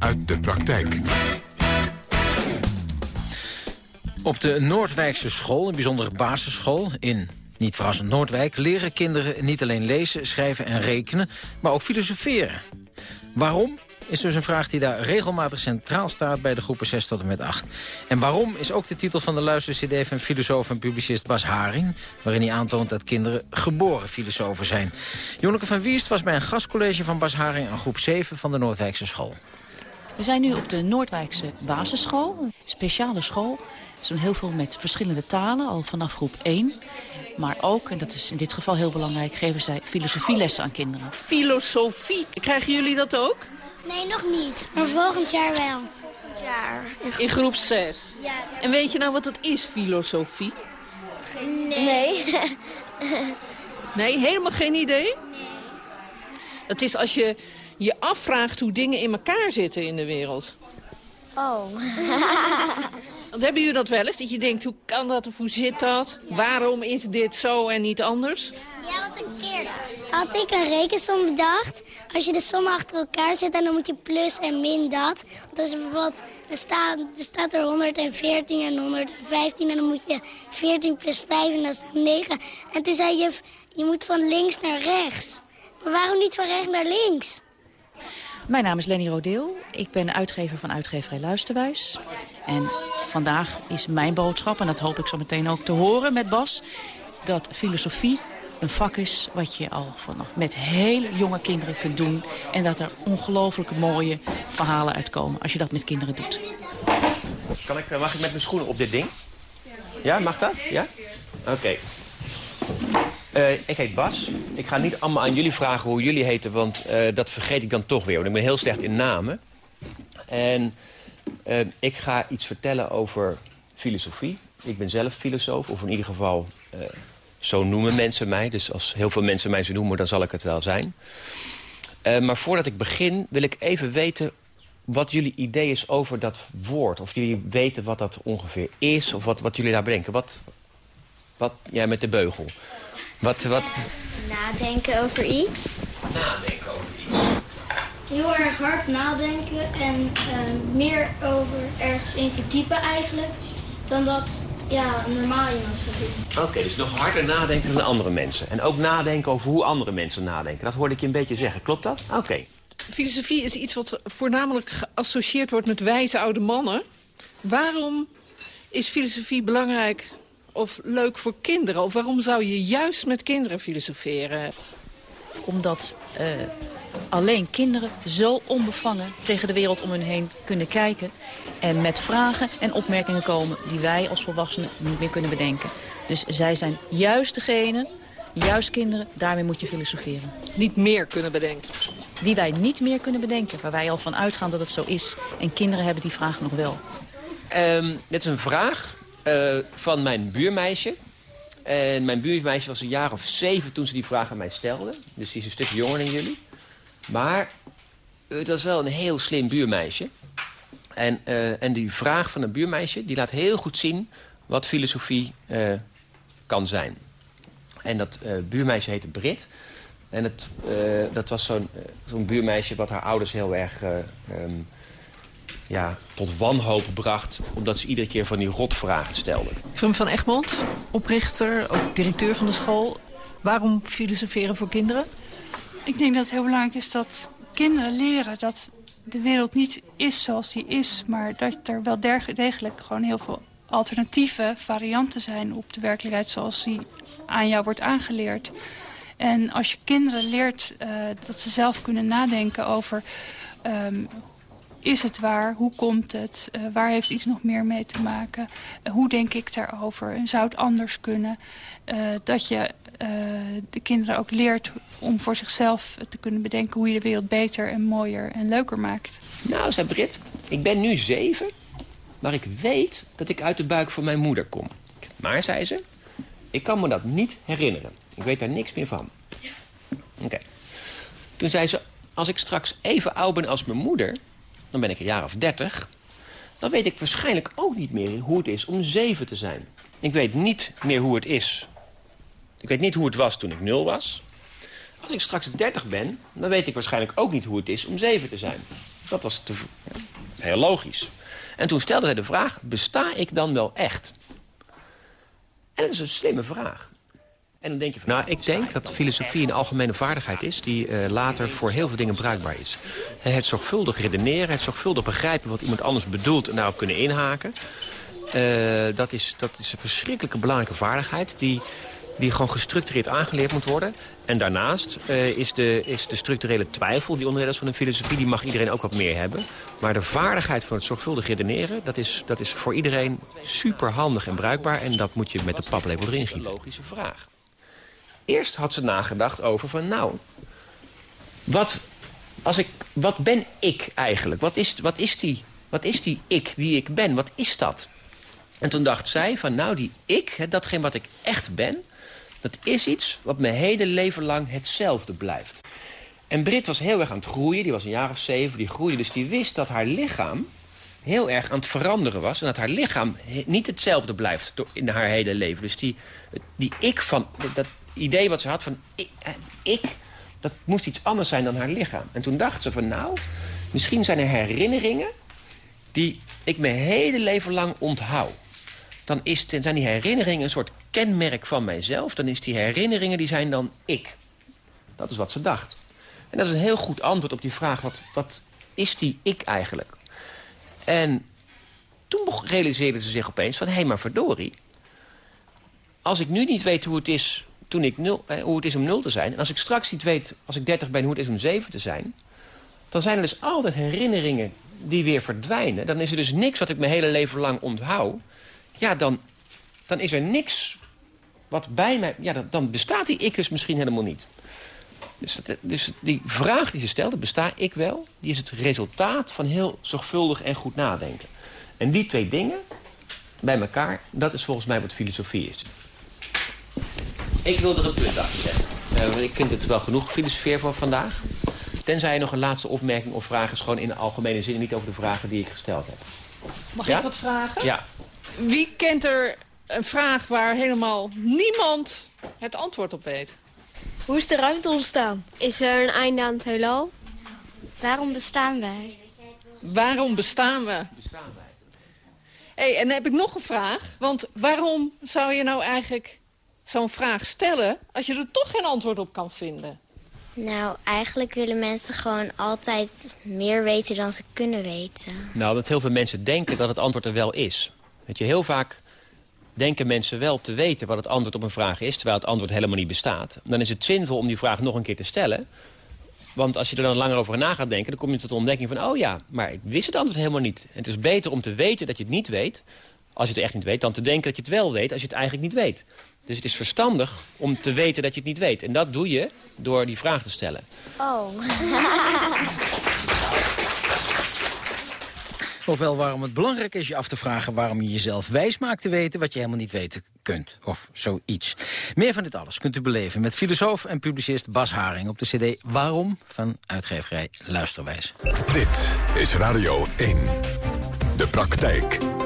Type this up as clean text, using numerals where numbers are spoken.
uit de praktijk. Op de Noordwijkse school, een bijzondere basisschool in, niet verrassend, Noordwijk, leren kinderen niet alleen lezen, schrijven en rekenen, maar ook filosoferen. Waarom? Is dus een vraag die daar regelmatig centraal staat bij de groepen 6 tot en met 8. En waarom is ook de titel van de luister-cd van filosoof en publicist Bas Haring, waarin hij aantoont dat kinderen geboren filosofen zijn. Jonneke van Wiest was bij een gastcollege van Bas Haring aan groep 7 van de Noordwijkse school. We zijn nu op de Noordwijkse basisschool, een speciale school. Ze doen heel veel met verschillende talen, al vanaf groep 1. Maar ook, en dat is in dit geval heel belangrijk, geven zij filosofielessen aan kinderen. Filosofie, krijgen jullie dat ook? Nee, nog niet. Maar volgend jaar wel. Volgend jaar. In groep 6? Ja. En weet je nou wat dat is, filosofie? Nee. Nee, helemaal geen idee? Nee. Het is als je je afvraagt hoe dingen in elkaar zitten in de wereld. Oh. Want hebben jullie dat wel eens? Dat je denkt, hoe kan dat of hoe zit dat? Ja. Waarom is dit zo en niet anders? Ja, want een keer had ik een rekensom bedacht. Als je de sommen achter elkaar zet, dan moet je plus en min dat. Dus bijvoorbeeld, er staat er 114 en 115 en dan moet je 14 plus 5 en dat is 9. En toen zei je moet van links naar rechts. Maar waarom niet van rechts naar links? Mijn naam is Lenny Rodeel. Ik ben uitgever van uitgeverij Luisterwijs. En vandaag is mijn boodschap, en dat hoop ik zo meteen ook te horen met Bas, dat filosofie een vak is wat je al vanaf met hele jonge kinderen kunt doen. En dat er ongelooflijk mooie verhalen uitkomen als je dat met kinderen doet. Mag ik met mijn schoenen op dit ding? Ja, mag dat? Ja? Oké. Ik heet Bas. Ik ga niet allemaal aan jullie vragen hoe jullie heten, want dat vergeet ik dan toch weer. Want ik ben heel slecht in namen. En ik ga iets vertellen over filosofie. Ik ben zelf filosoof, of in ieder geval zo noemen mensen mij. Dus als heel veel mensen mij zo noemen, dan zal ik het wel zijn. Maar voordat ik begin wil ik even weten wat jullie idee is over dat woord. Of jullie weten wat dat ongeveer is, of wat jullie daar bedenken. Wat jij met de beugel. Wat? Nadenken over iets. Nadenken over iets. Heel erg hard nadenken en meer over ergens in verdiepen eigenlijk. Dan dat normaal iemand zou doen. Oké, dus nog harder nadenken dan andere mensen. En ook nadenken over hoe andere mensen nadenken. Dat hoorde ik je een beetje zeggen. Klopt dat? Oké. Filosofie is iets wat voornamelijk geassocieerd wordt met wijze oude mannen. Waarom is filosofie belangrijk of leuk voor kinderen? Of waarom zou je juist met kinderen filosoferen? Omdat alleen kinderen zo onbevangen tegen de wereld om hun heen kunnen kijken. En met vragen en opmerkingen komen die wij als volwassenen niet meer kunnen bedenken. Dus zij zijn juist degene, juist kinderen, daarmee moet je filosoferen. Niet meer kunnen bedenken. Die wij niet meer kunnen bedenken, waar wij al van uitgaan dat het zo is. En kinderen hebben die vraag nog wel. Dit is een vraag van mijn buurmeisje. En mijn buurmeisje was een jaar of 7 toen ze die vraag aan mij stelde. Dus die is een stuk jonger dan jullie. Maar het was wel een heel slim buurmeisje. En die vraag van een buurmeisje die laat heel goed zien wat filosofie kan zijn. En dat buurmeisje heette Brit. En dat was zo'n buurmeisje wat haar ouders heel erg tot wanhoop bracht, omdat ze iedere keer van die rotvragen stelden. Vrum van Egmond, oprichter, ook directeur van de school. Waarom filosoferen voor kinderen? Ik denk dat het heel belangrijk is dat kinderen leren dat de wereld niet is zoals die is, maar dat er wel degelijk gewoon heel veel alternatieve varianten zijn op de werkelijkheid zoals die aan jou wordt aangeleerd. En als je kinderen leert dat ze zelf kunnen nadenken over is het waar, hoe komt het, waar heeft iets nog meer mee te maken, hoe denk ik daarover en zou het anders kunnen, dat je de kinderen ook leert om voor zichzelf te kunnen bedenken hoe je de wereld beter en mooier en leuker maakt. Nou, zei Brit, ik ben nu 7, maar ik weet dat ik uit de buik van mijn moeder kom. Maar, zei ze, ik kan me dat niet herinneren. Ik weet daar niks meer van. Oké. Toen zei ze, als ik straks even oud ben als mijn moeder, dan ben ik een jaar of 30... dan weet ik waarschijnlijk ook niet meer hoe het is om 7 te zijn. Ik weet niet meer hoe het is. Ik weet niet hoe het was toen ik 0 was. Als ik straks 30 ben, dan weet ik waarschijnlijk ook niet hoe het is om 7 te zijn. Dat was Heel logisch. En toen stelde hij de vraag, besta ik dan wel echt? En dat is een slimme vraag. En dan denk je van, nou, ik denk dat filosofie een algemene vaardigheid is die later voor heel veel dingen bruikbaar is. Het zorgvuldig redeneren, het zorgvuldig begrijpen wat iemand anders bedoelt en daarop kunnen inhaken. Dat is een verschrikkelijke belangrijke vaardigheid die gewoon gestructureerd aangeleerd moet worden. En daarnaast is de structurele twijfel die onderdeel is van een filosofie, die mag iedereen ook wat meer hebben. Maar de vaardigheid van het zorgvuldig redeneren, dat is voor iedereen super handig en bruikbaar. En dat moet je met de paplepel erin gieten. Een logische vraag. Eerst had ze nagedacht over van, nou, wat ben ik eigenlijk? Wat is die ik die ik ben? Wat is dat? En toen dacht zij van, nou, die ik, datgene wat ik echt ben, dat is iets wat mijn hele leven lang hetzelfde blijft. En Brit was heel erg aan het groeien, die was een jaar of 7, die groeide. Dus die wist dat haar lichaam heel erg aan het veranderen was. En dat haar lichaam niet hetzelfde blijft in haar hele leven. Dus die ik van, dat idee wat ze had van ik, dat moest iets anders zijn dan haar lichaam. En toen dacht ze van, nou, misschien zijn er herinneringen die ik mijn hele leven lang onthoud. Dan zijn die herinneringen een soort kenmerk van mijzelf. Dan is die herinneringen, die zijn dan ik. Dat is wat ze dacht. En dat is een heel goed antwoord op die vraag, wat is die ik eigenlijk? En toen realiseerde ze zich opeens van, hé, maar verdorie, als ik nu niet weet hoe het is hoe het is om 0 te zijn, en als ik straks niet weet, als ik 30 ben, hoe het is om 7 te zijn, dan zijn er dus altijd herinneringen die weer verdwijnen. Dan is er dus niks wat ik mijn hele leven lang onthoud. Ja, dan is er niks wat bij mij... Ja, dan bestaat die ik dus misschien helemaal niet. Dus die vraag die ze stelde, besta ik wel? Die is het resultaat van heel zorgvuldig en goed nadenken. En die twee dingen bij elkaar, dat is volgens mij wat filosofie is. Ik wil er een punt achter zetten. Ik vind het wel genoeg filosofeer voor vandaag. Tenzij je nog een laatste opmerking of vraag is, gewoon in de algemene zin, niet over de vragen die ik gesteld heb. Mag ik wat vragen? Ja. Wie kent er een vraag waar helemaal niemand het antwoord op weet? Hoe is de ruimte ontstaan? Is er een einde aan het heelal? Waarom bestaan wij? Waarom bestaan we? Hey, en dan heb ik nog een vraag. Want waarom zou je nou eigenlijk zo'n vraag stellen als je er toch geen antwoord op kan vinden? Nou, eigenlijk willen mensen gewoon altijd meer weten dan ze kunnen weten. Nou, dat heel veel mensen denken dat het antwoord er wel is. Weet je, heel vaak denken mensen wel te weten wat het antwoord op een vraag is, terwijl het antwoord helemaal niet bestaat. Dan is het zinvol om die vraag nog een keer te stellen. Want als je er dan langer over na gaat denken, dan kom je tot de ontdekking van, oh ja, maar ik wist het antwoord helemaal niet. En het is beter om te weten dat je het niet weet, als je het echt niet weet, dan te denken dat je het wel weet als je het eigenlijk niet weet. Dus het is verstandig om te weten dat je het niet weet. En dat doe je door die vraag te stellen. Oh. Ofwel waarom het belangrijk is je af te vragen waarom je jezelf wijs maakt te weten wat je helemaal niet weten kunt. Of zoiets. Meer van dit alles kunt u beleven met filosoof en publicist Bas Haring op de cd Waarom van uitgeverij Luisterwijs. Dit is Radio 1. De praktijk.